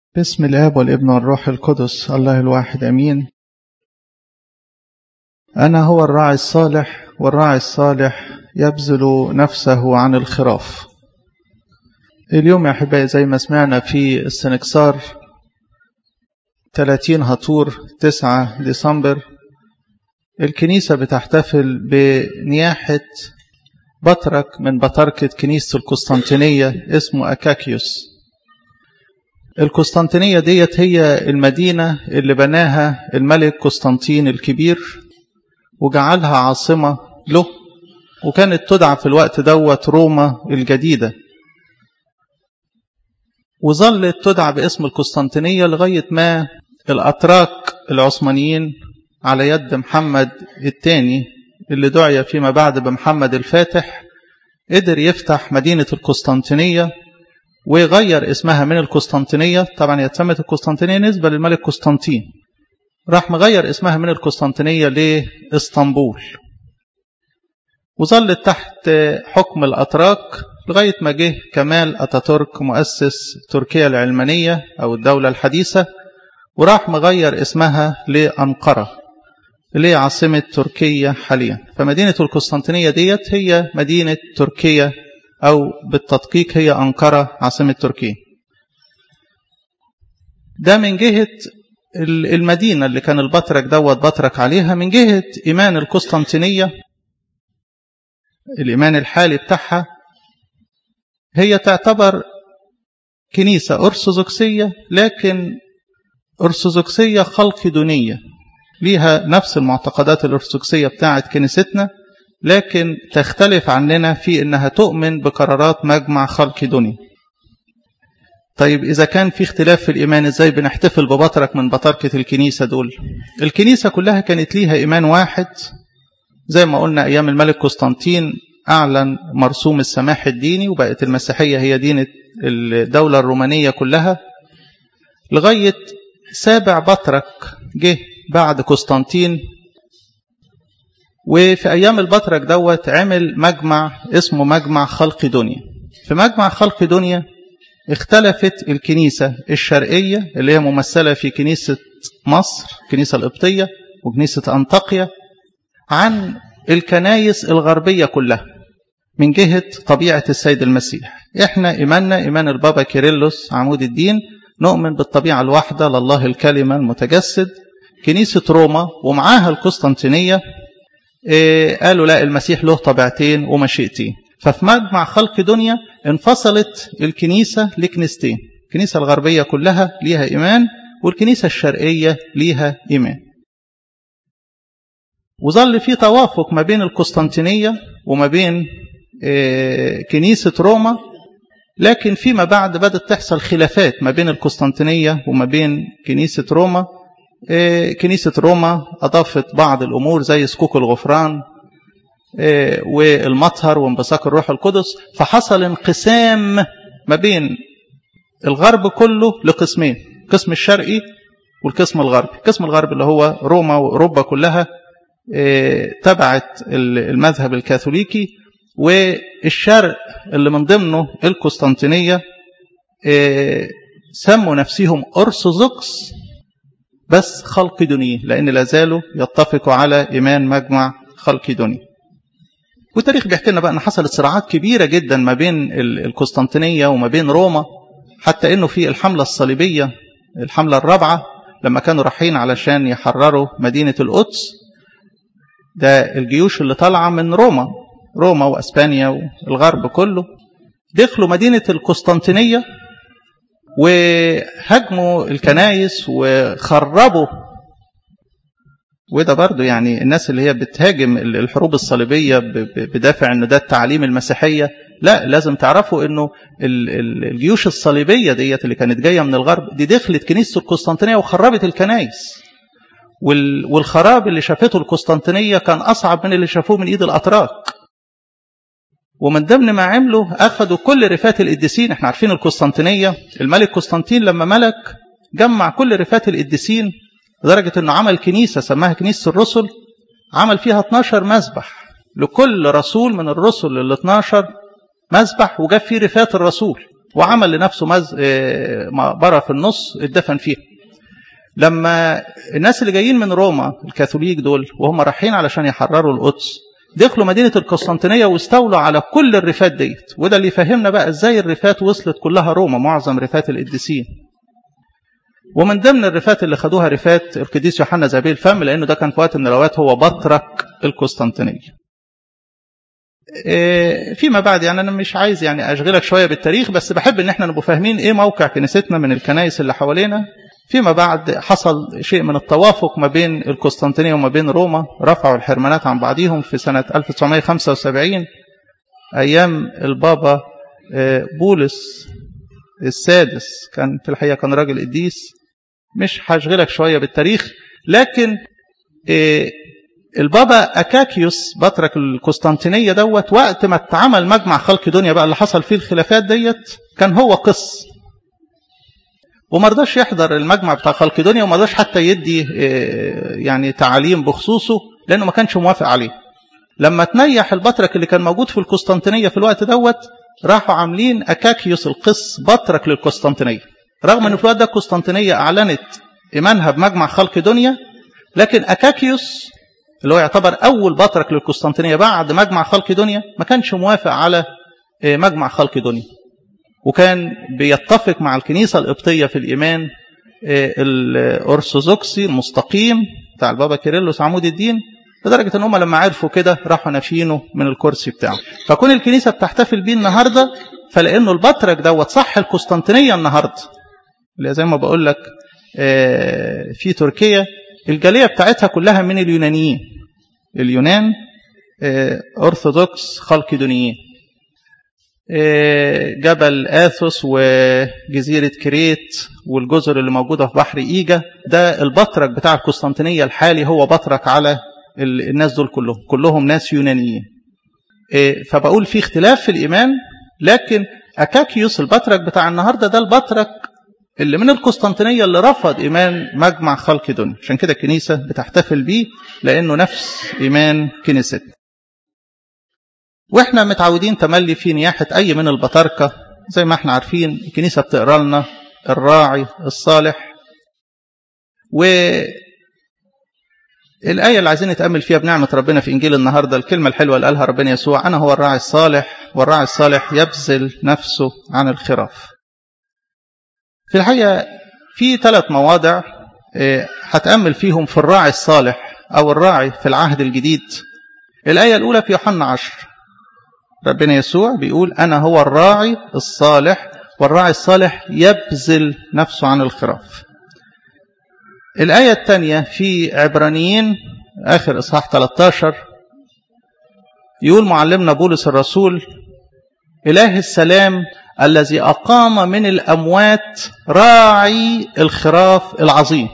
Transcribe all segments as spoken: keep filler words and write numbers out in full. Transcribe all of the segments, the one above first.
باسم الآب والابن والروح القدس الله الواحد أمين. أنا هو الراعي الصالح، والراعي الصالح يبذل نفسه عن الخراف. اليوم يا أحبائي زي ما سمعنا في السنكسار ثلاثين هطور تسعة ديسمبر الكنيسة بتحتفل بنياحة بطرك من بطركة كنيسة القسطنطينية اسمه أكاكيوس. القسطنطينية ديت هي المدينة اللي بناها الملك قسطنطين الكبير وجعلها عاصمة له، وكانت تدعى في الوقت دوت روما الجديدة، وظلت تدعى باسم القسطنطينية لغاية ما الأتراك العثمانيين على يد محمد الثاني اللي دعي فيما بعد بمحمد الفاتح قدر يفتح مدينة القسطنطينية وغير اسمها من القسطنطينية. طبعا يتسمت القسطنطينية نسبة للملك قسطنطين، راح مغير اسمها من القسطنطينية لإسطنبول، وظلت تحت حكم الأتراك لغاية ما جه كمال أتاتورك مؤسس تركيا العلمانية أو الدولة الحديثة، وراح مغير اسمها لأنقرة اللي هي عاصمة تركيا حاليا. فمدينة القسطنطينية ديت هي مدينة تركيا، أو بالتدقيق هي أنقرة عاصمة تركيا. ده من جهة المدينة اللي كان البطرك دوت بطرك عليها. من جهة إيمان القسطنطينية الإيمان الحالي بتاعها، هي تعتبر كنيسة أرثوذكسية، لكن أرثوذكسية خلقدونية، ليها نفس المعتقدات الأرثوذكسية بتاعت كنيستنا، لكن تختلف عننا في أنها تؤمن بقرارات مجمع خلقدوني. طيب إذا كان في اختلاف في الإيمان، إزاي بنحتفل ببطرك من بطركة الكنيسة دول؟ الكنيسة كلها كانت ليها إيمان واحد، زي ما قلنا أيام الملك قسطنطين أعلن مرسوم السماح الديني، وبقت المسيحية هي دين الدولة الرومانية كلها، لغاية سابع بطرك جه بعد قسطنطين. وفي أيام البطرك دوت عمل مجمع اسمه مجمع خلقدونيا. في مجمع خلقدونيا اختلفت الكنيسة الشرقية اللي هي ممثلة في كنيسة مصر، الكنيسة القبطية وكنيسة أنطاكيا، عن الكنايس الغربية كلها من جهة طبيعة السيد المسيح. احنا إيماننا إيمان البابا كيرلس عمود الدين، نؤمن بالطبيعة الواحدة لله الكلمة المتجسد. كنيسة روما ومعاها القسطنطينية إيه قالوا لا، المسيح له طبيعتين ومشيئتين. ففي مجمع خلقدونيا انفصلت الكنيسة لكنيستين، الكنيسة الغربية كلها ليها إيمان، والكنيسة الشرقية ليها إيمان. وظل في توافق ما بين القسطنطينية وما بين إيه كنيسة روما، لكن فيما بعد بدأت تحصل خلافات ما بين القسطنطينية وما بين كنيسة روما. كنيسة روما أضافت بعض الأمور زي سكوك الغفران والمطهر وانبثاق الروح القدس، فحصل انقسام ما بين الغرب كله لقسمين، القسم الشرقي والقسم الغربي. القسم الغربي اللي هو روما وأوروبا كلها تبعت المذهب الكاثوليكي، والشرق اللي من ضمنه القسطنطينية سموا نفسهم أرثوذكس بس خلقدوني، لأن لا زالوا يتفقوا على إيمان مجمع خلقدوني. والتاريخ بيحكي لنا بقى أن حصلت صراعات كبيرة جدا ما بين القسطنطينية وما بين روما، حتى أنه في الحملة الصليبية الحملة الرابعة لما كانوا رايحين علشان يحرروا مدينة القدس، ده الجيوش اللي طالعة من روما روما وأسبانيا والغرب كله دخلوا مدينة القسطنطينية وهجموا الكنائس وخربوا. وده برضو يعني الناس اللي هي بتهاجم الحروب الصليبية بدافع انه ده التعليم المسيحية، لا، لازم تعرفوا انه الجيوش الصليبية ديت اللي كانت جاية من الغرب دي دخلت كنيسة القسطنطينية وخربت الكنائس، والخراب اللي شافته القسطنطينية كان أصعب من اللي شافوه من إيد الأتراك. ومن ضمن ما عملوا أخذوا كل رفات القديسين. احنا عارفين القسطنطينية الملك قسطنطين لما ملك جمع كل رفات القديسين لدرجة أنه عمل كنيسة سماها كنيسة الرسل، عمل فيها اتناشر مذبح لكل رسول من الرسل ال اتناشر مذبح، وجاب فيه رفات الرسول. وعمل لنفسه مز... مقبرة في النص اتدفن فيها. لما الناس اللي جايين من روما الكاثوليك دول وهم رايحين علشان يحرروا القدس دخلوا مدينة القسطنطينية واستولوا على كل الرفات ديت، وده اللي يفهمنا بقى ازاي الرفات وصلت كلها روما، معظم رفات القديسين. ومن ضمن الرفات اللي خدوها رفات القديس يوحنا ذهبي الفم، لانه ده كان في وقت من الاوقات هو بطرك القسطنطينية. فيما بعد يعني انا مش عايز يعني اشغلك شوية بالتاريخ، بس بحب ان احنا نبقى فاهمين ايه موقع كنيستنا من الكنائس اللي حوالينا. فيما بعد حصل شيء من التوافق ما بين القسطنطينية وما بين روما، رفعوا الحرمانات عن بعضهم في سنة ألف وتسعمائة وخمسة وسبعين أيام البابا بولس السادس. كان في الحقيقة كان راجل قديس، مش هشغلك شوية بالتاريخ، لكن البابا أكاكيوس بطرك القسطنطينية دوت وقت ما اتعمل مجمع خلق دنيا بقى اللي حصل فيه الخلافات ديت، كان هو قس وما رضاش يحضر المجمع بتاع خلق دنيا، وما رضاش حتى يدي يعني تعاليم بخصوصه لانه ما كانش موافق عليه. لما تنيح البطرك اللي كان موجود في القسطنطينيه في الوقت دوت، راحوا عاملين اكاكيوس القس بطرك للقسطنطينيه، رغم ان في الوقت ده القسطنطينيه اعلنت ايمانها بمجمع خلق دنيا، لكن اكاكيوس اللي هو يعتبر اول بطرك للقسطنطينيه بعد مجمع خلق دنيا ما كانش موافق على مجمع خلق دنيا، وكان بيتفق مع الكنيسة القبطية في الإيمان الأرثوذكسي المستقيم بتاع البابا كيرلس عمود الدين، لدرجة ان هم لما عرفوا كده راحوا نافينه من الكرسي بتاعه. فكون الكنيسة بتحتفل بيه النهاردة فلأنه البطرك دوت صح القسطنطينية النهاردة، اللي زي ما بقول لك في تركيا الجالية بتاعتها كلها من اليونانيين، اليونان أرثوذكس خلق دنيين، جبل آثوس وجزيرة كريت والجزر اللي موجودة في بحر إيجا، ده البطرك بتاع القسطنطينية الحالي هو بطرك على الناس دول كلهم، كلهم ناس يونانيين. فبقول في اختلاف في الإيمان، لكن أكاكيوس البطرك بتاع النهاردة ده البطرك اللي من القسطنطينية اللي رفض إيمان مجمع خلق دنيا، عشان كده الكنيسة بتحتفل بيه لأنه نفس إيمان كنيستنا. واحنا متعودين تملي في نياحة اي من البطاركة، زي ما احنا عارفين الكنيسة بتقرأ لنا الراعي الصالح، والآية اللي عايزين نتأمل فيها بنعمة ربنا في إنجيل النهاردة الكلمة الحلوة اللي قالها ربنا يسوع: أنا هو الراعي الصالح والراعي الصالح يبذل نفسه عن الخراف. في الحقيقة في ثلاث مواضع هتأمل فيهم في الراعي الصالح أو الراعي في العهد الجديد. الآية الأولى في يوحنا عشر، ربنا يسوع بيقول: أنا هو الراعي الصالح والراعي الصالح يبذل نفسه عن الخراف. الآية الثانية في عبرانيين آخر إصحاح ثلاثة عشر، يقول معلمنا بولس الرسول: إله السلام الذي أقام من الأموات راعي الخراف العظيم.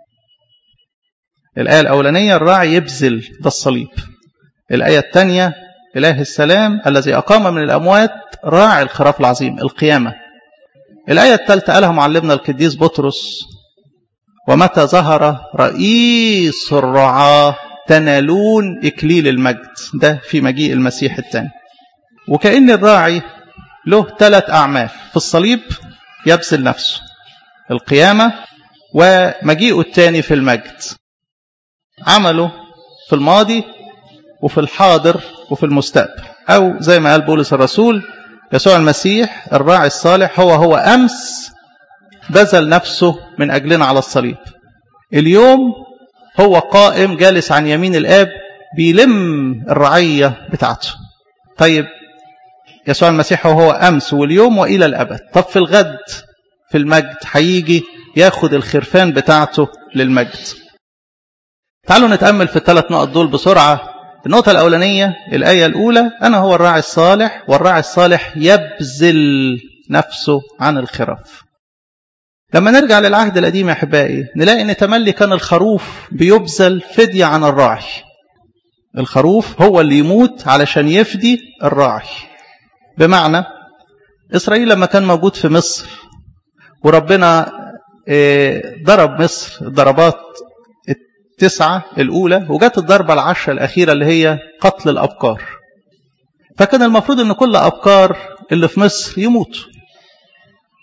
الآية الأولانية الراعي يبذل، ده الصليب. الآية الثانية إله السلام الذي أقام من الأموات راعي الخراف العظيم، القيامة. الآية الثالثة قالها معلمنا القديس بطرس: ومتى ظهر رئيس الرعاة تنالون إكليل المجد، ده في مجيء المسيح الثاني. وكأن الراعي له ثلاث أعمال: في الصليب يبذل نفسه، القيامة، ومجيئه الثاني في المجد. عمله في الماضي وفي الحاضر وفي المستقبل، أو زي ما قال بولس الرسول: يسوع المسيح الراعي الصالح هو هو أمس بذل نفسه من أجلنا على الصليب، اليوم هو قائم جالس عن يمين الآب بيلم الرعية بتاعته. طيب يسوع المسيح هو هو أمس واليوم وإلى الأبد. طب في الغد في المجد هيجي ياخد الخرفان بتاعته للمجد. تعالوا نتأمل في الثلاث نقط دول بسرعة. النقطة الأولانية الآية الأولى: أنا هو الراعي الصالح والراعي الصالح يبذل نفسه عن الخراف. لما نرجع للعهد القديم يا أحبائي نلاقي أن تملي كان الخروف بيبذل فدية عن الراعي. الخروف هو اللي يموت علشان يفدي الراعي. بمعنى إسرائيل لما كان موجود في مصر وربنا ضرب مصر الضربات التسعة الأولى، وجات الضربة العشرة الأخيرة اللي هي قتل الأبكار، فكان المفروض أن كل أبكار اللي في مصر يموتوا.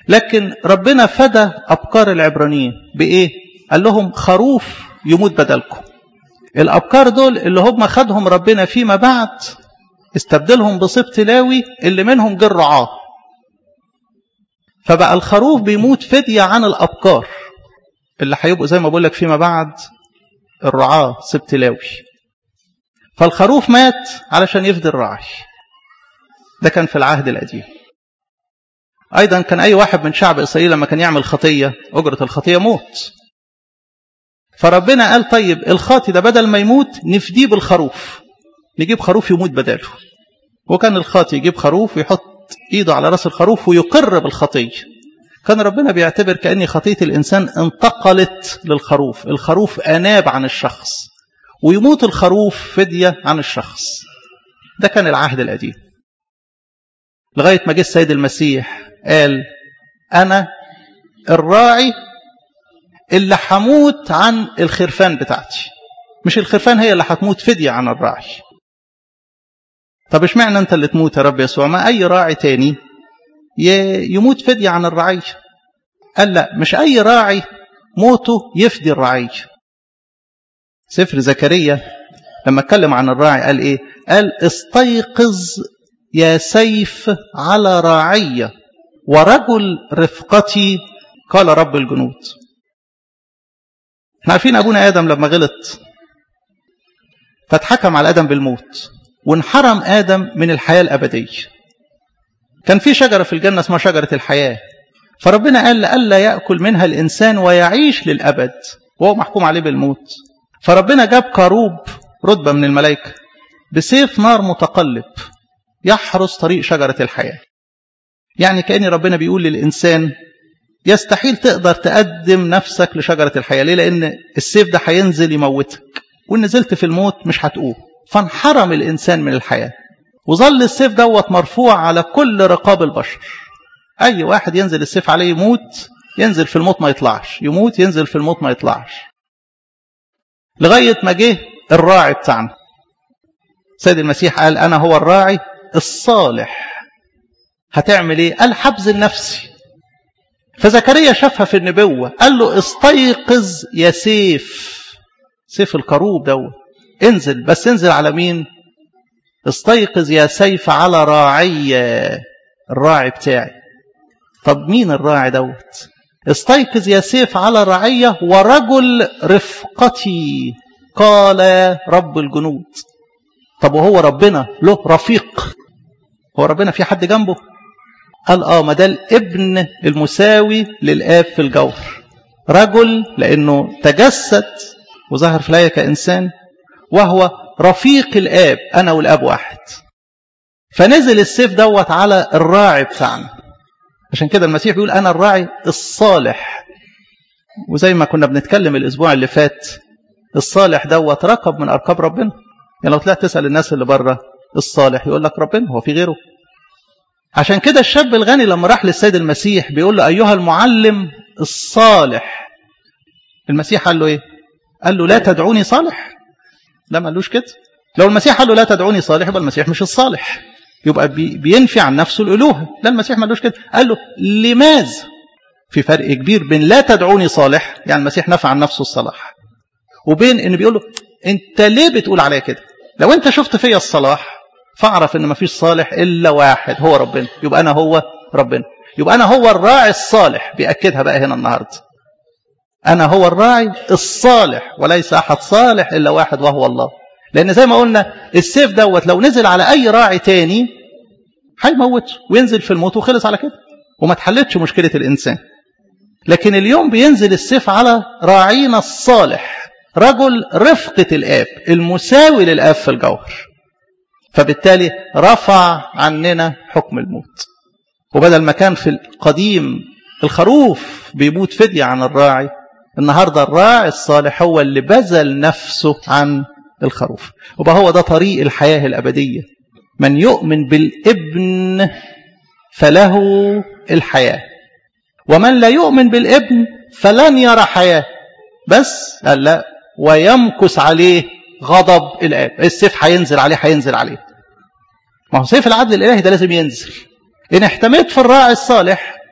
لكن ربنا فدى أبكار العبرانيين بإيه؟ قال لهم خروف يموت بدلكم. الأبكار دول اللي هم خدهم ربنا فيما بعد استبدلهم بسبط لاوي اللي منهم جه الرعاة، فبقى الخروف بيموت فدية عن الأبكار اللي هيبقوا زي ما بقول لك فيما بعد الرعاة سبط لاوي. فالخروف مات علشان يفدي الراعي. ده كان في العهد القديم. أيضا كان أي واحد من شعب إسرائيل لما كان يعمل خطية أجرة الخطية موت. فربنا قال طيب الخاطي ده بدل ما يموت نفديه بالخروف، نجيب خروف يموت بداله. وكان الخاطي يجيب خروف ويحط إيده على رأس الخروف ويقر بالخطية. كان ربنا بيعتبر كأن خطية الإنسان انتقلت للخروف، الخروف أناب عن الشخص ويموت الخروف فدية عن الشخص. ده كان العهد القديم لغاية ما جه السيد المسيح قال أنا الراعي اللي حموت عن الخرفان بتاعتي، مش الخرفان هي اللي هتموت فدية عن الراعي. طب اشمعنى انت اللي تموت يا رب يسوع؟ ما اي راعي تاني يموت فدية عن الرعية. قال لا، مش اي راعي موته يفدي الرعية. سفر زكريا لما اتكلم عن الراعي قال ايه؟ قال استيقظ يا سيف على راعية ورجل رفقتي قال رب الجنود. احنا عارفين ابونا ادم لما غلط فاتحكم على ادم بالموت وانحرم ادم من الحياة الابدية. كان في شجرة في الجنة اسمها شجرة الحياة، فربنا قال لألا يأكل منها الإنسان ويعيش للأبد وهو محكوم عليه بالموت. فربنا جاب كروب رتبة من الملائكة بسيف نار متقلب يحرس طريق شجرة الحياة. يعني كأن ربنا بيقول للإنسان يستحيل تقدر تقدم نفسك لشجرة الحياة. ليه؟ لأن السيف ده هينزل يموتك، وإن نزلت في الموت مش هتقوم. فانحرم الإنسان من الحياة، وظل السيف دوت مرفوع على كل رقاب البشر. أي واحد ينزل السيف عليه يموت، ينزل في الموت ما يطلعش، يموت ينزل في الموت ما يطلعش. لغاية ما جه الراعي بتاعنا سيد المسيح قال أنا هو الراعي الصالح. هتعمل ايه؟ قال حبذل نفسي. فزكريا شافها في النبوة قال له استيقظ يا سيف، سيف الكروب دوت انزل، بس انزل على مين؟ استيقظ يا سيف على راعية، الراعي بتاعي. طب مين الراعي دوت؟ استيقظ يا سيف على راعية ورجل رفقتي قال رب الجنود. طب وهو ربنا له رفيق؟ هو ربنا في حد جنبه؟ قال اه، ما ده الابن المساوي للآب في الجوهر، رجل لأنه تجسد وظهر في الآية كإنسان، وهو رفيق الآب، أنا والآب واحد. فنزل السيف دوت على الراعي بتاعنا. عشان كده المسيح بيقول أنا الراعي الصالح. وزي ما كنا بنتكلم الأسبوع اللي فات، الصالح دوت رقب من أرقاب ربنا. يعني لو طلعت تسأل الناس اللي بره الصالح يقول لك ربنا، هو في غيره؟ عشان كده الشاب الغني لما راح للسيد المسيح بيقول له أيها المعلم الصالح، المسيح قال له إيه؟ قال له لا تدعوني صالح؟ لا، ما قالوش كده. لو المسيح قال له لا تدعوني صالح يبقى المسيح مش الصالح، يبقى بينفي عن نفسه الألوهة. لا، المسيح ما قالوش كده. قال له لماذا؟ في فرق كبير بين لا تدعوني صالح، يعني المسيح نفى عن نفسه الصلاح، وبين ان بيقول له انت ليه بتقول عليا كده؟ لو انت شفت فيا الصلاح فاعرف ان ما فيش صالح الا واحد هو ربنا، يبقى انا هو ربنا، يبقى انا هو الراعي الصالح. بيأكدها بقى هنا النهارده، انا هو الراعي الصالح وليس احد صالح الا واحد وهو الله. لان زي ما قلنا السيف دوت لو نزل على اي راعي تاني هيموته وينزل في الموت وخلص على كده وما تحلتش مشكله الانسان. لكن اليوم بينزل السيف على راعينا الصالح، رجل رفقة الآب المساوي للآب في الجوهر. فبالتالي رفع عننا حكم الموت. وبدل ما كان في القديم الخروف بيموت فدية عن الراعي، النهاردة الراعي الصالح هو اللي بذل نفسه عن الخروف. وبقى هو ده طريق الحياة الأبدية. من يؤمن بالابن فله الحياة، ومن لا يؤمن بالابن فلن يرى حياة. بس قال لا، ويمكث عليه غضب الآب. السيف هينزل عليه هينزل عليه ما هو سيف العدل الإلهي ده لازم ينزل. إن احتميت في الراعي الصالح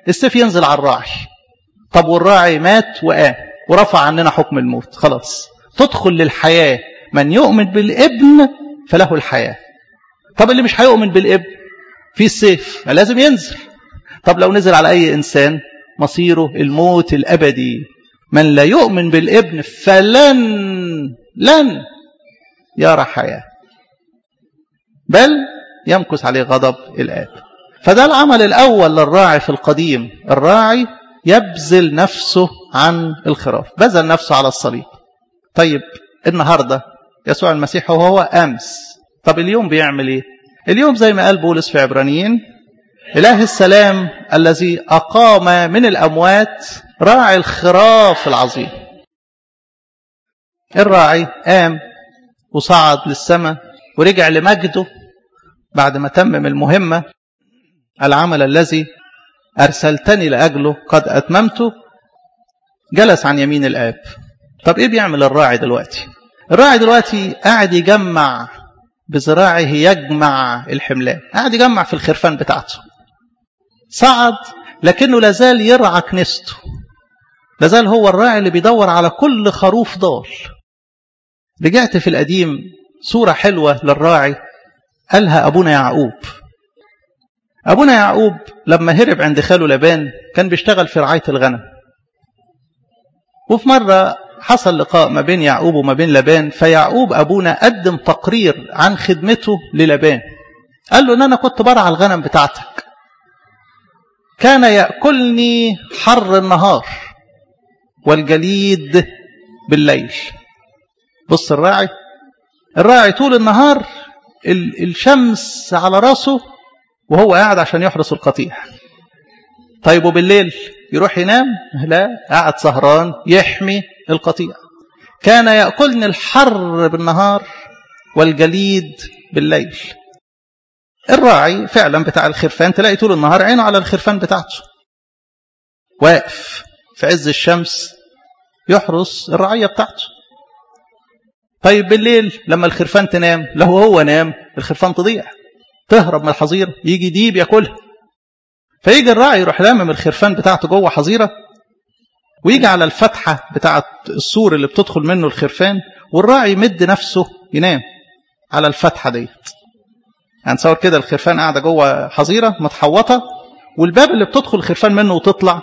السيف ينزل على الراعي. طب والراعي مات وقام ورفع عننا حكم الموت، خلاص تدخل للحياة من يؤمن بالابن فله الحياة. طب اللي مش هيؤمن بالابن في السيف لازم ينزل. طب لو نزل على أي إنسان مصيره الموت الأبدي. من لا يؤمن بالابن فلن لن يرى حياة بل يمكث عليه غضب الآب. فده العمل الأول للراعي في القديم، الراعي يبذل نفسه عن الخراف، بذل نفسه على الصليب. طيب النهاردة يسوع المسيح وهو أمس، طب اليوم بيعمل إيه؟ اليوم زي ما قال بولس في عبرانيين إله السلام الذي أقام من الأموات راعي الخراف العظيم. الراعي قام وصعد للسماء ورجع لمجده بعد ما تمم المهمة، العمل الذي أرسلتني لأجله قد أتممته، جلس عن يمين الآب. طب إيه بيعمل الراعي دلوقتي؟ الراعي دلوقتي قاعد يجمع بذراعه، يجمع الحملان، قاعد يجمع في الخرفان بتاعته. صعد لكنه لازال يرعى كنيسته، لازال هو الراعي اللي بيدور على كل خروف ضال. رجعت في القديم صورة حلوة للراعي قالها أبونا يعقوب. أبونا يعقوب لما هرب عند خاله لبان كان بيشتغل في رعاية الغنم، وفي مرة حصل لقاء ما بين يعقوب وما بين لبان، فيعقوب أبونا قدم تقرير عن خدمته للبان، قال له إن أنا كنت برعى الغنم بتاعتك، كان يأكلني حر النهار والجليد بالليل. بص الراعي، الراعي طول النهار الشمس على راسه وهو قاعد عشان يحرس القطيع. طيب وبالليل يروح ينام؟ لا، قاعد سهران يحمي القطيع. كان يأكلني الحر بالنهار والجليد بالليل. الراعي فعلا بتاع الخرفان تلاقي طول النهار عينه على الخرفان بتاعته، واقف في عز الشمس يحرس الرعية بتاعته. طيب بالليل لما الخرفان تنام، لو هو نام الخرفان تضيع، تهرب من الحظيرة، يجي ديب ياكلها. فيجي الراعي يروح لامم الخرفان بتاعته جوه حظيرة، ويجي على الفتحة بتاعة السور اللي بتدخل منه الخرفان، والراعي يمد نفسه ينام على الفتحة دي. هنصور كده الخرفان قاعدة جوه حظيرة متحوطة، والباب اللي بتدخل الخرفان منه وتطلع،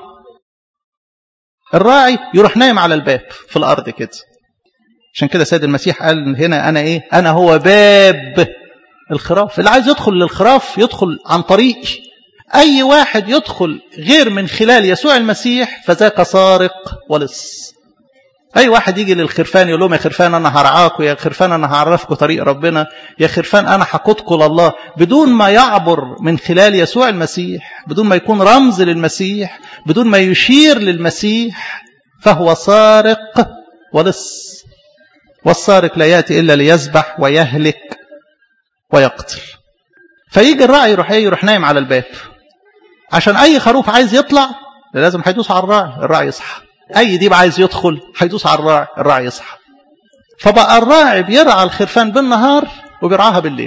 الراعي يروح نايم على الباب في الأرض كده. عشان كده سيد المسيح قال هنا أنا إيه؟ أنا هو باب الخراف. اللي عايز يدخل للخراف يدخل عن طريقي. أي واحد يدخل غير من خلال يسوع المسيح فذاك سارق ولص. أي واحد يجي للخرفان يقول لهم يا خرفان أنا هرعاكم، يا خرفان أنا هعرفكم طريق ربنا، يا خرفان أنا هقودكم لله، بدون ما يعبر من خلال يسوع المسيح، بدون ما يكون رمز للمسيح، بدون ما يشير للمسيح، فهو سارق ولص. والسارق لا يأتي إلا ليذبح ويهلك ويقتل. فيجي الراعي يروح ايه؟ يروح نايم على الباب، عشان أي خروف عايز يطلع لازم هيدوس على الراعي، الراعي يصحى. أي ديب عايز يدخل هيدوس على الراعي، الراعي يصحى. فبقى الراعي بيرعى الخرفان بالنهار وبيرعاها بالليل.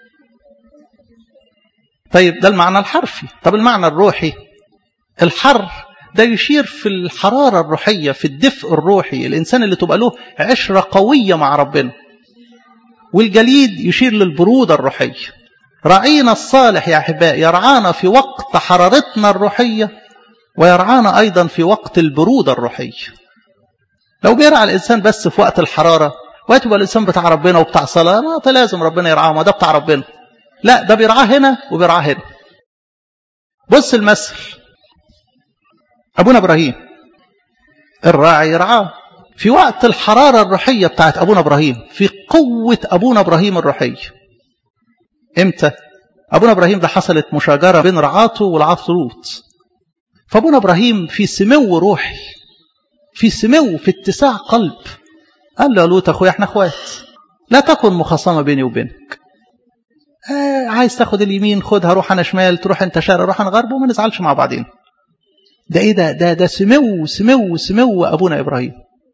طيب ده المعنى الحرفي. طب المعنى الروحي، الحر ده يشير في الحرارة الروحية، في الدفء الروحي، الإنسان اللي تبقى له عشرة قوية مع ربنا. والجليد يشير للبرودة الروحية. راعينا الصالح يا أحباء يرعانا في وقت حرارتنا الروحية، ويرعانا أيضا في وقت البرودة الروحية. لو بيرعى الإنسان بس في وقت الحرارة، وقت يبقى الإنسان بتاع ربنا وبتاع صلاة، ما فلازم ربنا يرعاه، ما ده بتاع ربنا. لا، ده بيرعاه هنا وبيرعاه هنا. بص المثل، أبونا إبراهيم الراعي يرعاه في وقت الحرارة الروحية بتاعت أبونا إبراهيم، في قوة أبونا إبراهيم الروحية. إمتى؟ أبونا إبراهيم ده حصلت مشاجرة بين رعاته والعاط لوط، فأبونا إبراهيم في سمو روحي، في سمو، في اتساع قلب، قال له يا لوط أخويا احنا اخوات، لا تكن مخاصمة بيني وبينك. آه عايز تاخد اليمين خدها، روح أنا شمال، تروح أنت شرق، روح أنا غرب، وما نزعلش مع بعضين. ده إيه ده؟ ده ده سمو سمو سمو أبونا إبراهيم.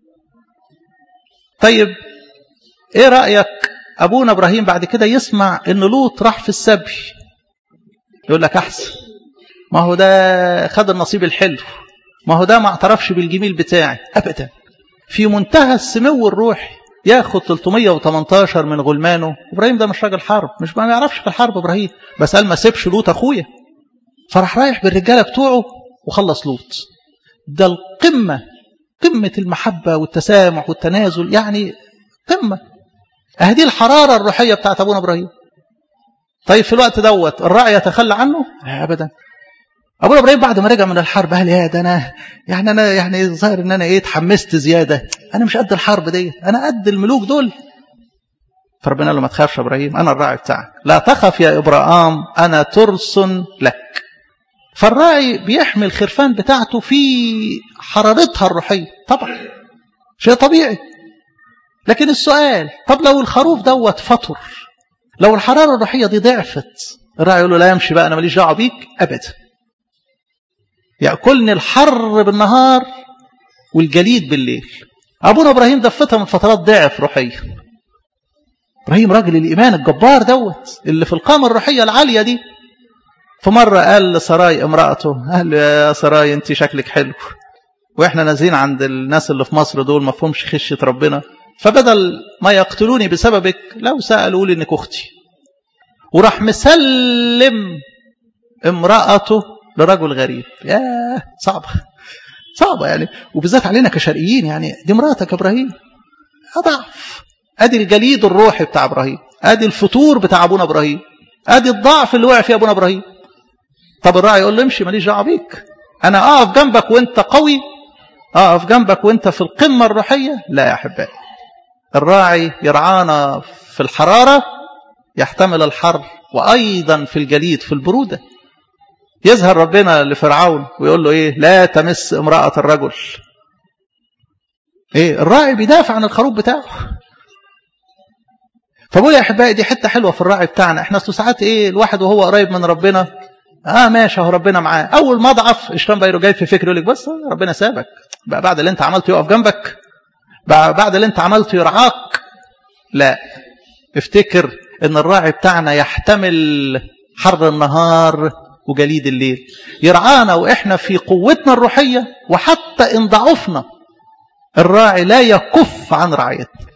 طيب إيه رأيك أبونا إبراهيم بعد كده يسمع إن لوط راح في السبي؟ يقول لك أحسن، ما هو ده خد النصيب الحلو، ما هو ده ما اعترفش بالجميل بتاعي. أبدا، في منتهى السمو الروحي ياخد ثلاثمية وتمنتاشر من غلمانه. إبراهيم ده مش راجل حرب، مش ما يعرفش في الحرب إبراهيم، بس قال ما سيبش لوط أخويا، فراح رايح بالرجالة بتوعه وخلص لوط. ده القمة، قمة المحبة والتسامح والتنازل، يعني قمة. هذه الحرارة الروحية بتاعت أبونا إبراهيم. طيب في الوقت دوت الراعي يتخلى عنه؟ أبدا. أبونا إبراهيم بعد ما رجع من الحرب قال يا ده أنا يعني أنا يعني ظاهر إن أنا إيه اتحمست زيادة، أنا مش قد الحرب دي، أنا قد الملوك دول. فربنا قال له ما تخافش يا إبراهيم، أنا الراعي بتاعك، لا تخف يا إبراهام أنا ترس لك. فالراعي بيحمل الخرفان بتاعته في حرارتها الروحية، طبعا شيء طبيعي. لكن السؤال، طب لو الخروف دوت فطر، لو الحرارة الروحية دي ضعفت، الراعي يقول له لا يمشي بقى، أنا ماليش دعوه بيك أبدا. يأكلني الحر بالنهار والجليد بالليل. أبونا إبراهيم دفتها من فترات ضعف روحية. إبراهيم راجل الإيمان الجبار دوت اللي في القامة الروحية العالية دي. فمرة قال لسراي امرأته، قال له يا سراي أنت شكلك حلو، وإحنا نازلين عند الناس اللي في مصر دول ما فهمش خشية ربنا، فبدل ما يقتلوني بسببك لو سألوا لي إنك أختي. وراح مسلم امرأته لرجل غريب. ياه صعبة صعبة يعني، وبالذات علينا كشرقيين، يعني دي مراتك يا إبراهيم، أضعف. أدي الجليد الروحي بتاع إبراهيم، أدي الفتور بتاع أبونا إبراهيم، أدي الضعف اللي وقع فيه أبونا إبراهيم. طب الراعي يقول له امشي ماليش دعوه بيك، أنا أقف جنبك وأنت قوي، أقف جنبك وأنت في القمة الروحية. لا يا أحبائي، الراعي يرعانا في الحرارة يحتمل الحر، وأيضا في الجليد في البرودة. يظهر ربنا لفرعون ويقول له إيه؟ لا تمس امرأة الرجل. إيه؟ الراعي بيدافع عن الخروف بتاعه. فبقول يا أحبائي دي حتة حلوة في الراعي بتاعنا. إحنا ساعات إيه الواحد وهو قريب من ربنا، آه ماشي اهو ربنا معاه، أول ما أضعف الشيطان بقى جاي في فكره يقول لك بس ربنا سابك بقى، بعد اللي أنت عملته يقف جنبك، بعد اللي أنت عملته يرعاك. لا، افتكر إن الراعي بتاعنا يحتمل حر النهار وجليد الليل، يرعانا وإحنا في قوتنا الروحية، وحتى إن ضعفنا الراعي لا يكف عن رعايتنا.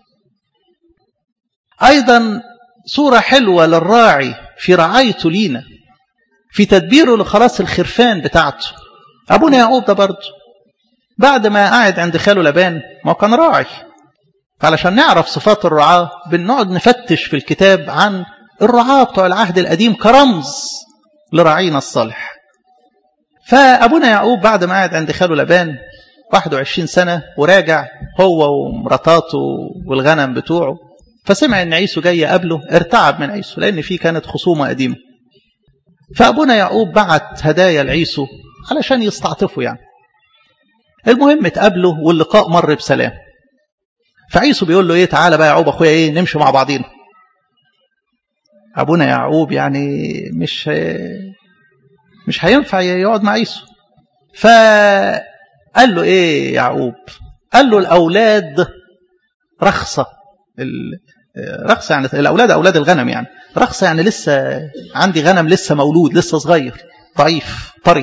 أيضا صورة حلوة للراعي في رعايته لينا، في تدبيره لخلاص الخرفان بتاعته. أبونا يعقوب ده برضه بعد ما قاعد عند خاله لبان، ما كان راعي، فعلشان نعرف صفات الرعاة بنقعد نفتش في الكتاب عن الرعاة بتوع العهد القديم كرمز لرعينا الصالح. فأبونا يعقوب بعد ما قاعد عند خاله لبان واحد وعشرين سنة وراجع هو ومراتاته والغنم بتوعه، فسمع ان عيسو جاي قبله، ارتعب من عيسو لان فيه كانت خصومة قديمة. فأبونا يعقوب بعت هدايا لعيسو علشان يستعطفوا يعني. المهم اتقابلوا واللقاء مر بسلام. فعيسو بيقول له ايه، تعالى بقى يا يعقوب اخويا ايه نمشي مع بعضينا. أبونا يعقوب يعني مش مش هينفع يقعد مع عيسو. فقال له ايه يعقوب؟ قال له الأولاد رخصة، رخصة يعني الأولاد أولاد الغنم، يعني رخصة يعني لسه عندي غنم لسه مولود لسه صغير ضعيف طري،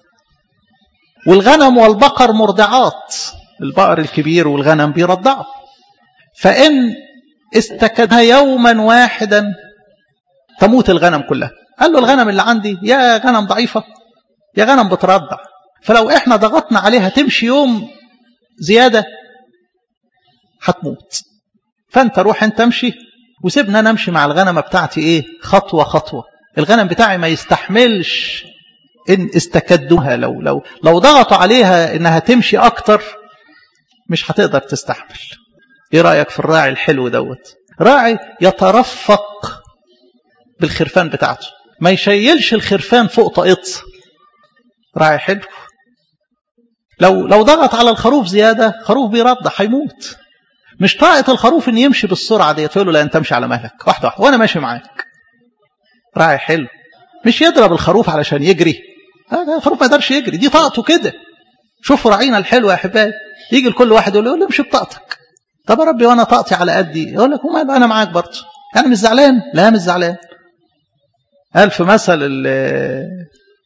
والغنم والبقر مرضعات، البقر الكبير والغنم بيرضعوا، فإن استكدها يوما واحدا تموت الغنم كلها. قال له الغنم اللي عندي يا غنم ضعيفة يا غنم بترضع، فلو احنا ضغطنا عليها تمشي يوم زيادة هتموت، فانت روح انت امشي وسيبنا انا امشي مع الغنمة بتاعتي ايه خطوة خطوة. الغنم بتاعي ما يستحملش ان استكدوها، لو لو لو ضغطوا عليها انها تمشي اكتر مش هتقدر تستحمل. ايه رأيك في الراعي الحلو دوت؟ راعي يترفق بالخرفان بتاعته، ما يشيلش الخرفان فوق طاقته. راعي حلو. لو لو ضغط على الخروف زيادة، خروف بيرضع هيموت، مش طاقة الخروف ان يمشي بالسرعة دي، تقول له لا انت امشي على مهلك واحدة واحدة وانا ماشي معاك. راعي حلو، مش يضرب الخروف علشان يجري، هذا الخروف ما يقدرش يجري، دي طاقته كده. شوفوا راعينا الحلو يا احبائي، يجي لكل واحد يقول له يقول له امشي بطاقتك. طب يا ربي وانا طاقتي على قدي، يقول لك وما يبقى انا معاك برضه، يعني مش زعلان؟ لا مش زعلان. قال في مثل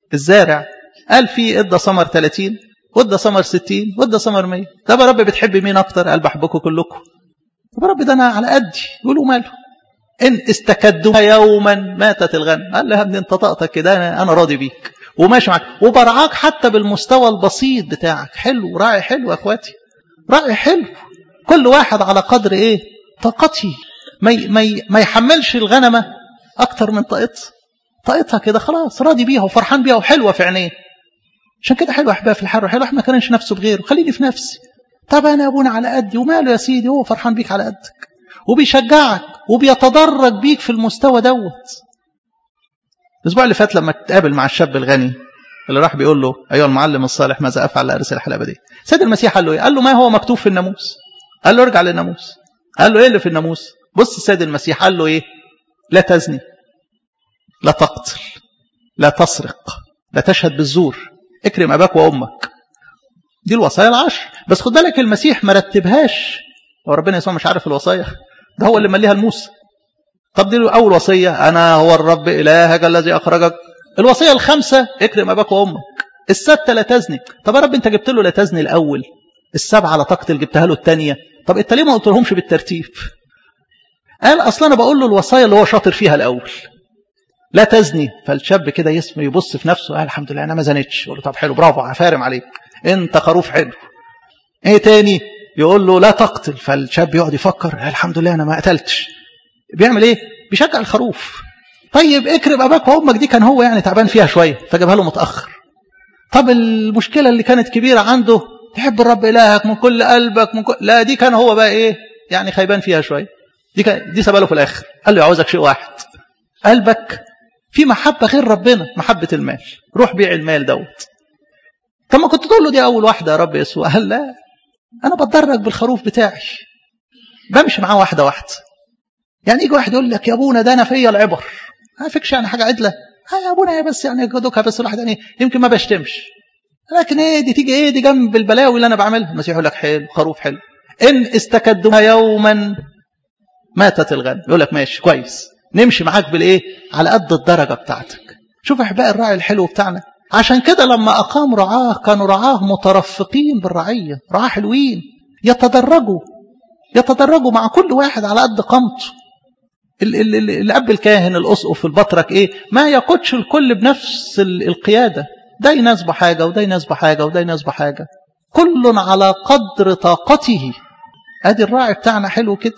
الزارع قال في ادى ثمر ثلاثين وادى ثمر ستين وادى ثمر مية. طب يا رب بتحب مين اكتر؟ قال بحبكم كلكم. طب يا رب ده انا على قدي. يقولوا ماله؟ ان استكدوا يوما ماتت الغنم. قال له يا ابني انت طاقتك كده انا, أنا راضي بيك وماشي معاك وبرعاك حتى بالمستوى البسيط بتاعك. حلو، راعي حلو يا اخواتي، راعي حلو. كل واحد على قدر ايه؟ طاقته. ما ما ما يحملش الغنمه اكتر من طاقتها. طاقتها كده خلاص راضي بيها وفرحان بيها وحلوه في عينيه. عشان كده حلو احبها في الحر، حلو احنا ما كانش نفسه بغيره، خليني في نفسي. طب انا ابونا على قدي وماله يا سيدي، هو فرحان بيك على قدك وبيشجعك وبيتدرج بيك في المستوى دوت. الاسبوع اللي فات لما تقابل مع الشاب الغني اللي راح بيقول له ايها المعلم الصالح ماذا افعل لارث الحياه الابديه؟ سيد المسيح قال له ايه؟ قال له ما هو مكتوب في الناموس. قال له ارجع للناموس. قال له ايه اللي في الناموس؟ بص السيد المسيح قال له ايه؟ لا تزني، لا تقتل، لا تسرق، لا تشهد بالزور، اكرم اباك وامك. دي الوصايا العشر. بس خد بالك المسيح ما رتبهاش، هو ربنا يسوع مش عارف الوصايا؟ ده هو اللي مليها لموسى. طب دي اول وصيه، انا هو الرب الهك الذي اخرجك. الوصيه الخامسه اكرم اباك وامك. السته لا تزني. طب يا رب انت جبت له لا تزني الاول، السبعه لا تقتل جبتها له الثانيه، طب انت ليه ما قلتلهمش بالترتيب؟ قال اصلا انا بقول له الوصايا اللي هو شاطر فيها الاول. لا تزني. فالشاب كده يسمع يبص في نفسه، قال الحمد لله انا ما زنتش. يقول له طب حلو، برافو، عفارم عليك، انت خروف حلو. ايه تاني؟ يقول له لا تقتل. فالشاب يقعد يفكر، قال الحمد لله انا ما قتلتش. بيعمل ايه؟ بيشجع الخروف. طيب اكرم اباك وامك دي كان هو يعني تعبان فيها شويه فجابها له متاخر. طب المشكله اللي كانت كبيره عنده، تحب الرب الهك من كل قلبك من كل... لا دي كان هو بقى ايه يعني خيبان فيها شويه، دي كان... دي سباله في الاخر. قال له عاوزك شيء واحد، قلبك في محبه غير ربنا، محبه المال، روح بيع المال دوت. طب ما كنت تقول له دي اول واحده يا رب يسوع. قال لا، انا بتدرج بالخروف بتاعي، بمشي معاه واحده واحده. يعني يجي واحد يقول لك يا ابونا ده انا فيا العبر، ما فيكش يعني حاجه عدله. يا ابونا يا بس يعني دوكها بس الواحد يعني يمكن ما بشتمش، لكن ايه دي تيجي ايه دي جنب البلاوي اللي انا بعملها. المسيح يقول لك حلو، خروف حلو. ان استكدها يوما ماتت الغنم. يقول لك ماشي كويس، نمشي معاك بالايه؟ على قد الدرجه بتاعتك. شوف احباء الراعي الحلو بتاعنا. عشان كده لما اقام رعاه كانوا رعاه مترفقين بالرعيه، رعاه حلوين، يتدرجوا يتدرجوا مع كل واحد على قد قامته. الاب الكاهن الاسقف البطرك ايه ما يقودش الكل بنفس القياده، ده يناسبه حاجه وده يناسبه حاجه وده يناسبه حاجه، كل على قدر طاقته. ادي الراعي بتاعنا حلو كده.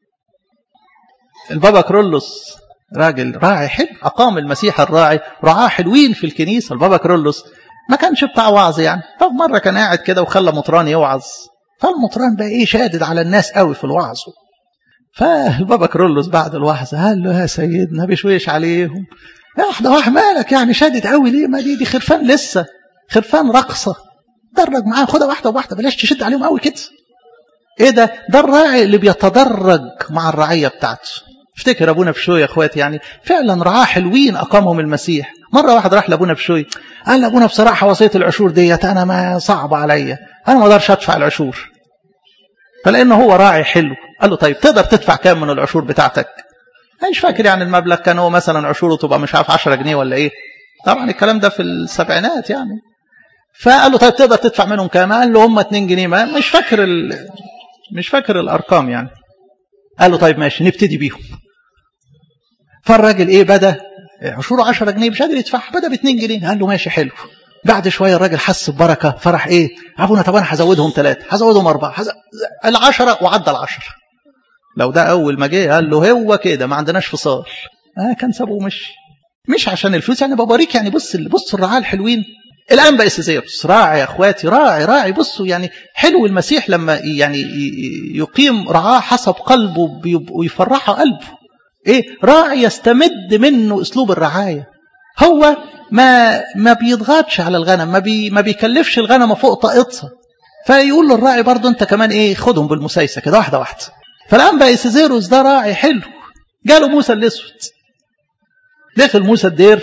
البابا كرولوس راجل راعي حلو، اقام المسيح الراعي، رعاه حلوين في الكنيسه. البابا كرولوس ما كانش بتاع وعظ يعني، طب مره كان قاعد كده وخلى مطران يوعظ، فالمطران بقى ايه شادد على الناس قوي في الوعظ. فالبابا كرولوس بعد الوعظ قال له يا سيدنا بشويش عليهم، يا واحده واحد مالك يعني شادد قوي ليه؟ ما دي دي خرفان لسه، خرفان رقصه، درج معاه، خدها واحده بواحده، بلاش تشد عليهم قوي كده. ايه ده؟ ده الراعي اللي بيتدرج مع الرعيه بتاعته. افتكر ابونا بشوي يا اخواتي، يعني فعلا رعاه حلوين اقامهم المسيح. مره واحد راح لابونا بشوي قال لابونا بصراحه وصيه العشور ديت انا ما صعبه عليا، انا ما اقدرش ادفع العشور. فلانه هو راعي حلو قال له طيب تقدر تدفع كام من العشور بتاعتك؟ انا مش فاكر يعني المبلغ، كان هو مثلا عشوره تبقى مش عارف عشرة جنيه ولا ايه، طبعا الكلام ده في السبعينات يعني. فقال له طيب تقدر تدفع منهم كام؟ قال له هم اتنين جنيه، ما مش فاكر ال... مش فاكر الارقام يعني. قال له طيب ماشي نبتدي بيهم. فالراجل ايه بدا عشوره عشرة جنيه مش قادر يدفعها، بدا ب اتنين جنيه. قال له ماشي حلو. بعد شويه الراجل حس ببركه، فرح ايه ابونا طب انا هزودهم ثلاثه، هزودهم اربعه، هز... العشره وعدى العشره. لو ده اول ما جه قال له هو كده ما عندناش فصال، اه كان سابه ومشي. مش عشان الفلوس يعني، بباريك يعني. بص بص الرعاه الحلوين. الان بقى سيزيروس راعي يا اخواتي، راعي راعي. بصوا يعني حلو المسيح لما يعني يقيم رعاه حسب قلبه ويفرحه قلبه. ايه راعي يستمد منه اسلوب الرعايه. هو ما ما بيضغطش على الغنم، ما بي ما بيكلفش الغنم فوق طاقتها، فيقول للراعي برضه انت كمان ايه خدهم بالمسايسه كده واحده واحده. فالان بقى سيزيروس ده راعي حلو. جاله موسى الاسود، دخل موسى الدير،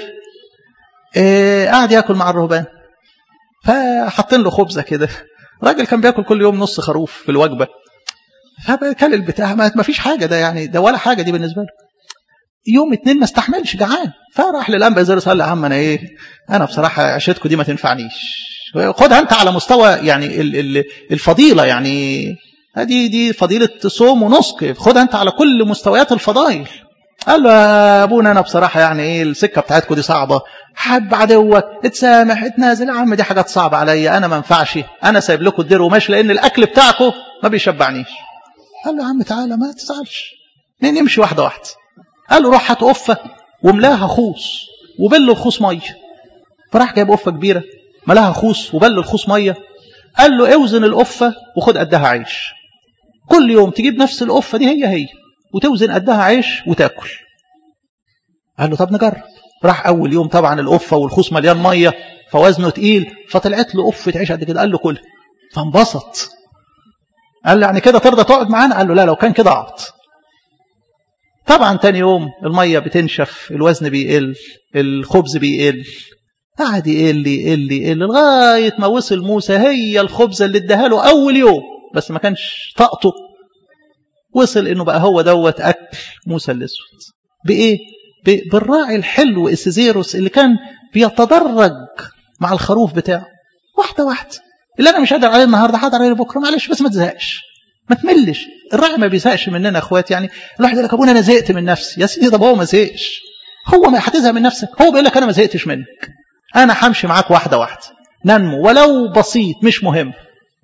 إيه قاعد ياكل مع الرهبان، فحطين له خبزه كده. راجل كان بياكل كل يوم نص خروف في الوجبه، فكل البتاع ما فيش حاجه، ده يعني ده ولا حاجه دي بالنسبه له. يوم اتنين ما استحملش جعان، فراح للانبا إزدريس قال له يا عم انا ايه، انا بصراحه عشتكم دي ما تنفعنيش، خدها انت على مستوى يعني الفضيله، يعني دي دي فضيله صوم ونسك، خدها انت على كل مستويات الفضائل. قال له يا ابونا انا بصراحه يعني ايه السكه بتاعتكم دي صعبه، حب عدوك اتسامح اتنازل يا عم، دي حاجات صعبه عليا، انا ما ينفعش، انا سايب لكم الدير وماشي لان الاكل بتاعكم ما بيشبعنيش. قال له يا عم تعالى ما تزعلش، نمشي واحده واحده. قال له روح هات قفه وملاها خوص وبل الخوص ميه. فراح جايب قفه كبيره ملاها خوص وبل الخوص ميه. قال له اوزن القفه وخد قدها عيش، كل يوم تجيب نفس القفه دي هي هي وتوزن قدها عيش وتاكل. قال له طب نجرب. راح اول يوم طبعا القفه والخوص مليان ميه فوزنه تقيل، فطلعت له قفه عيش قد كده. قال له كل، فانبسط. قال له يعني كده ترضى تقعد معانا؟ قال له لا، لو كان كده اقعد. طبعا تاني يوم الميه بتنشف، الوزن بيقل، الخبز بيقل، قعد يقل يقل يقل لغايه ما وصل موسى هي الخبزه اللي اداها له اول يوم بس ما كانش طاقته، وصل انه بقى هو دوت اكل موسى الاسود. بايه؟ بالراعي الحلو إسيزيروس اللي كان بيتدرج مع الخروف بتاعه واحده واحده. اللي انا مش قادر عليه النهارده هقدر عليه بكره، معلش بس ما تزهقش ما تملش. الراعي ما بيزهقش مننا اخوات. يعني الواحد يقول لك ابونا انا زهقت من نفسي، يا سيدي طب هو ما زهقش، هو ما هتزهق من نفسك، هو بيقول لك انا ما زهقتش منك، انا همشي معاك واحده واحده ننمو ولو بسيط مش مهم،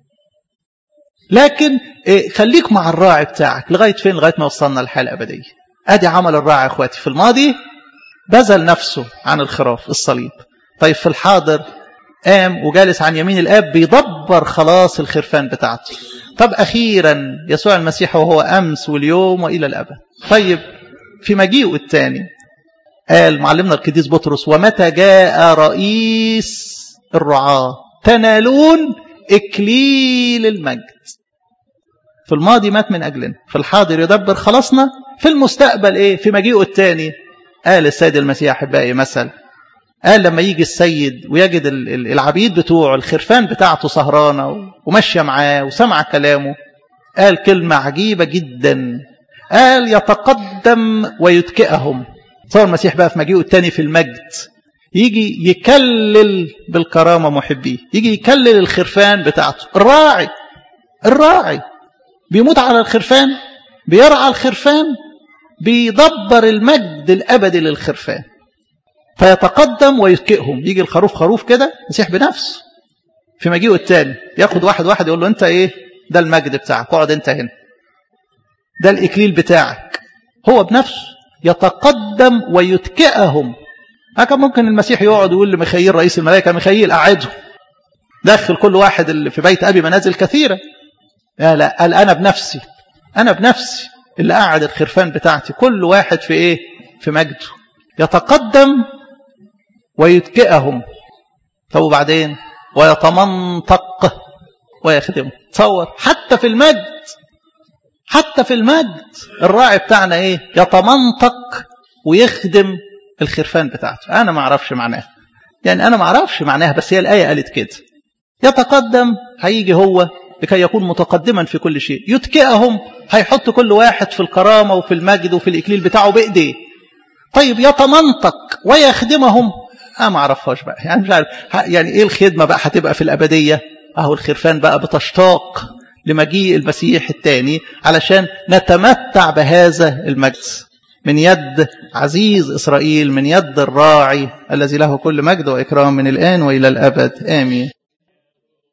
لكن خليك مع الراعي بتاعك لغايه فين؟ لغايه ما وصلنا للحياه الابديه. ادي عمل الراعي اخواتي. في الماضي بذل نفسه عن الخراف الصليب، طيب في الحاضر قام وجالس عن يمين الاب بيدبر خلاص الخرفان بتاعته. طب اخيرا يسوع المسيح وهو امس واليوم والى الابد. طيب في مجيئه الثاني قال معلمنا القديس بطرس ومتى جاء رئيس الرعاة تنالون اكليل المجد. في الماضي مات من اجلنا، في الحاضر يدبر خلاصنا، في المستقبل ايه؟ في مجيئه الثاني قال السيد المسيح احبائي مثل، قال لما يجي السيد ويجد العبيد بتوعه الخرفان بتاعته سهرانه وماشيه معاه وسمع كلامه، قال كلمه عجيبه جدا، قال يتقدم ويتكئهم. صار المسيح بقى في مجيئه الثاني في المجد يجي يكلل بالكرامه محبيه، يجي يكلل الخرفان بتاعته. الراعي الراعي بيموت على الخرفان، بيرعى الخرفان، بيدبر المجد الابدي للخرفان، فيتقدم ويتكئهم. يجي الخروف خروف كده مسيح بنفسه في مجيئه الثاني ياخد واحد واحد يقول له انت ايه؟ ده المجد بتاعك، اقعد انت هنا، ده الاكليل بتاعك. هو بنفسه يتقدم ويتكئهم. هكذا ممكن المسيح يقعد ويقول لميخائيل رئيس الملائكه ميخائيل قعدهم، دخل كل واحد اللي في بيت ابي منازل كثيره. لا لا، قال انا بنفسي، انا بنفسي اللي قاعد الخرفان بتاعتي، كل واحد في ايه؟ في مجده. يتقدم ويتكئهم. طب وبعدين ويتمنطق ويخدمه. تصور حتى في المجد، حتى في المجد الراعي بتاعنا ايه؟ يتمنطق ويخدم الخرفان بتاعته. انا ما اعرفش معناها، يعني انا ما اعرفش معناها، بس هي الايه قالت كده. يتقدم هيجي هو لكي يكون متقدما في كل شيء، يتكئهم هيحط كل واحد في الكرامه وفي المجد وفي الاكليل بتاعه بايديه. طيب يتمنطق ويخدمهم، انا ما اعرفهاش بقى، يعني مش عارف يعني ايه الخدمه بقى هتبقى في الابديه. اهو الخرفان بقى بتشتاق لمجيء المسيح الثاني علشان نتمتع بهذا المجد من يد عزيز إسرائيل، من يد الراعي الذي له كل مجد وإكرام من الآن وإلى الأبد آمين.